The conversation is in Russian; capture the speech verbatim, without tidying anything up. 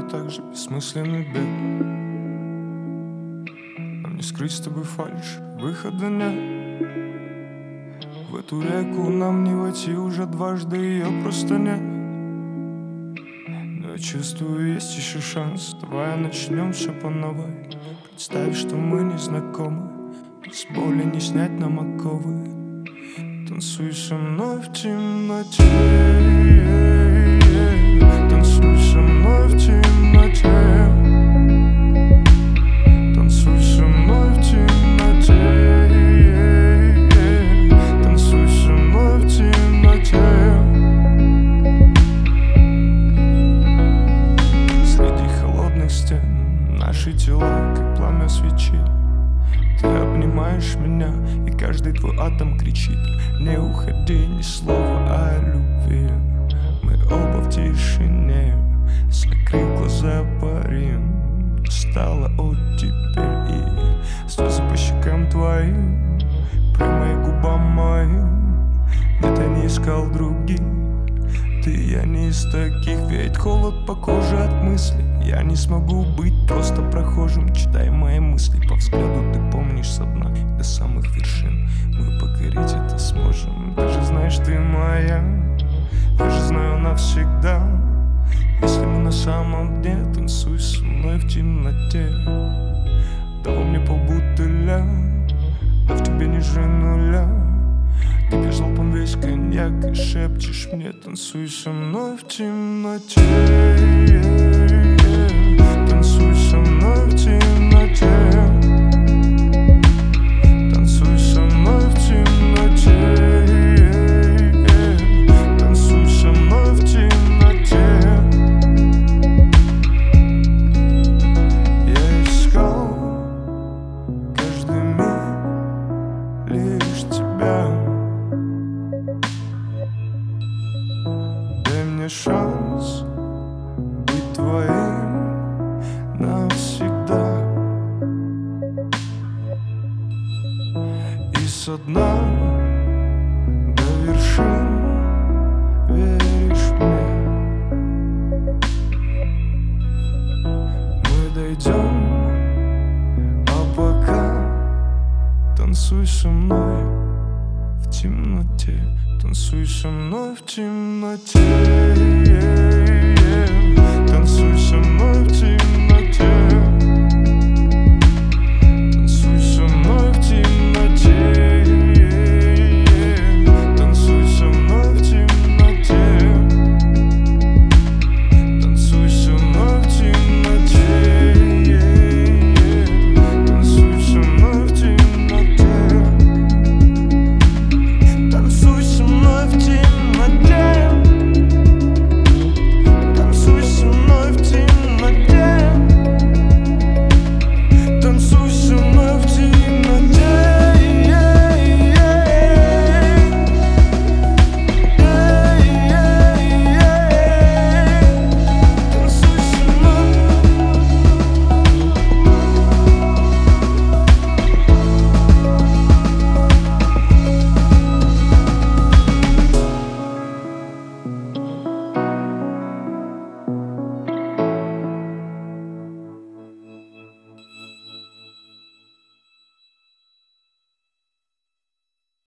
мной также бессмысленный бег. Нам не скрыть с тобой фальшь, выхода нет. В эту реку нам не войти уже дважды, ее просто нет. Но я чувствую, есть еще шанс. Давай начнем все по новой. Представь, что мы не знакомы, без боли не снять нам оковы. Танцуй со мной в темноте, танцуй со мной в темноте, танцуй со мной в темноте, танцуй со мной в темноте. Среди холодных стен наши тела, как пламя свечи. Ты обнимаешь меня, и каждый твой атом кричит: не уходи, ни слова о любви. Мы оба в тишине, закрыв глаза парим. Устала от тебя, и слезы по щекам твоим, прямые губам моим. Нет, я не искал других, ты, я не из таких. Ведь холод по коже от мыслей. Я не смогу быть просто прохожим. Читай мои мысли по взгляду, ты помнишь со дна до самых вершин. Мы покорить это сможем. Ты же знаешь, ты моя, я же знаю навсегда. Если мы на самом дне, танцуй со мной в темноте. Дал мне полбутыля, да в тебе ниже нуля. Ты пьешь залпом весь коньяк и шепчешь мне: танцуй со мной в темноте, танцуй со мной в темноте, танцуй со мной в темноте, танцуй со мной в темноте. Я искал каждый миг лишь тебя. Дай мне шанс быть твоим навсегда. И со дна до вершин веришь мне. Мы дойдем, а пока танцуй со мной в темноте, танцуй со мной в темноте.